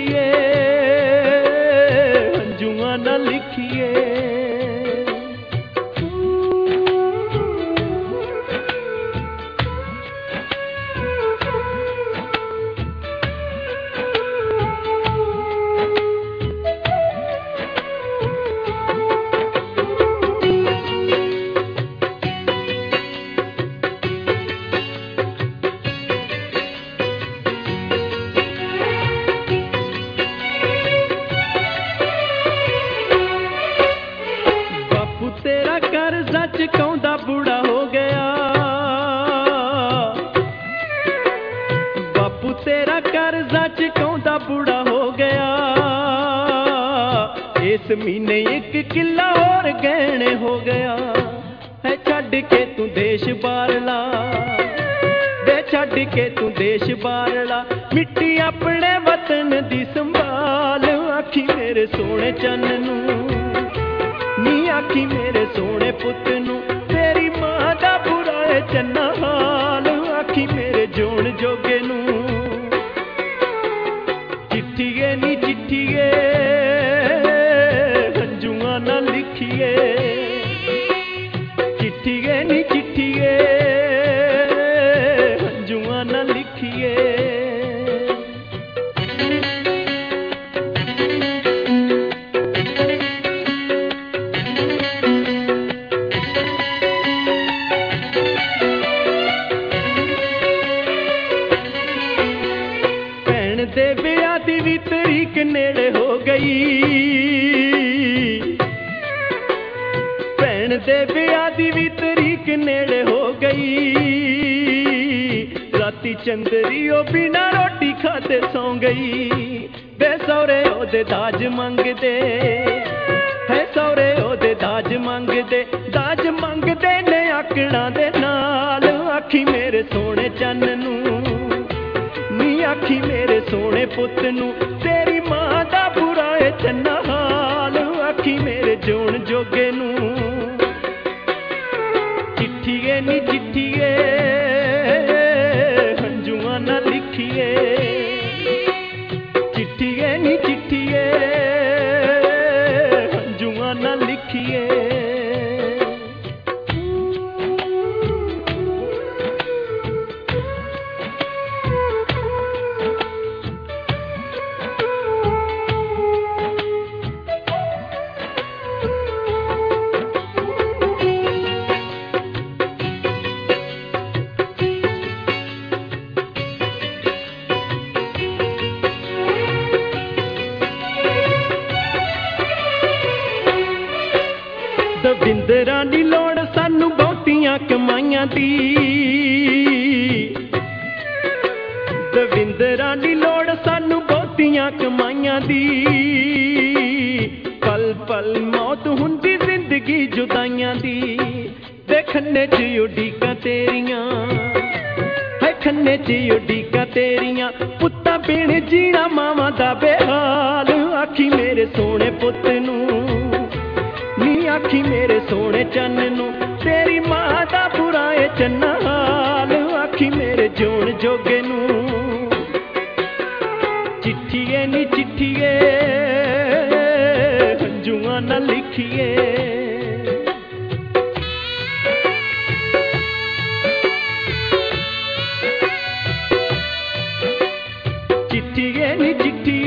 चिट्ठिए हंजुआ ना लिखिए। तेरा कर्जा चुकाउंदा बूढ़ा हो गया, बापू तेरा कर्जा चुकाउंदा बूढ़ा हो गया। इस महीने एक किला और गहने हो गया है। छड़ के तू देश बारला वे, छड़ के तू देश बारला, मिट्टी अपने वतन दी संभाल। आखी मेरे सोने चन्न नूं, नी आखी मेरे सोने पुत नूं, तेरी मां दा बुरा है चन्ना हाल। आखी मेरे जोन जोगे नूं, चिट्ठिए नी चिट्ठिए हंजुआ ना लिखिए। चिट्ठिए नी चिट्ठिए हंजुआ ना लिखिए। दे विआह दी भी तरीक नेड़े हो गई, भैन दे विआह दी भी तरीक नेड़े हो गई। राती चंदरी ओ बिना रोटी खाते सौ गई। बे सौरे ओदे दाज मंगदे है, सौरे ओदे दाज मंगदे, दाज मंगदे ने आकड़ा दे नाल। आखी मेरे सोने चन्न नूं, नी आखी मेरे सोने पुत नूं, तेरी मां दा बुरा है चन्ना हाल। आखी मेरे जोन जोगे नूं, चिट्ठिए नी चिट्ठिए हंजुआ ना लिखिए। चिट्ठिए नी चिट्ठिए हंजुआ ना लिखिए। दविंदरां दी लोड़ सानू बहुतियां कमाइयां दी, दविंदरां दी लोड़ सानू बहुतियां कमाइयां दी। पल पल मौत हुंदी जिंदगी जुदाइयां दी। वे खन्ने च उडीकां तेरियां है, खन्ने च उडीकां तेरियां, पुत्तां बिन जीना मावां दा बेहाल। आखी मेरे सोने पुत नूं, नी आखी मेरे सोने चन्न नूं, तेरी मां दा बुरा है चन्ना हाल। आखी मेरे जोन जोगे नूं, चिट्ठिए नी चिट्ठिए हंजुआ ना लिखिए। चिट्ठिए नी चिट्ठी